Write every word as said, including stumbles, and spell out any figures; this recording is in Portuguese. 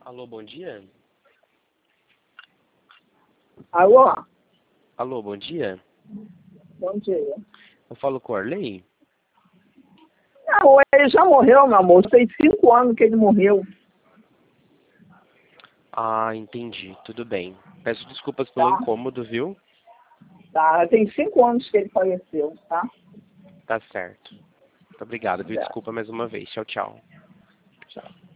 Alô, bom dia? Alô? Alô, bom dia? Bom dia. Eu falo com o Arley? Não, ele já morreu, meu amor. Tem cinco anos que ele morreu. Ah, entendi. Tudo bem. Peço desculpas pelo Tá. incômodo, viu? Tá, tem cinco anos que ele faleceu, tá? Tá certo. Muito obrigado, viu? Desculpa mais uma vez. Tchau, tchau. Tchau.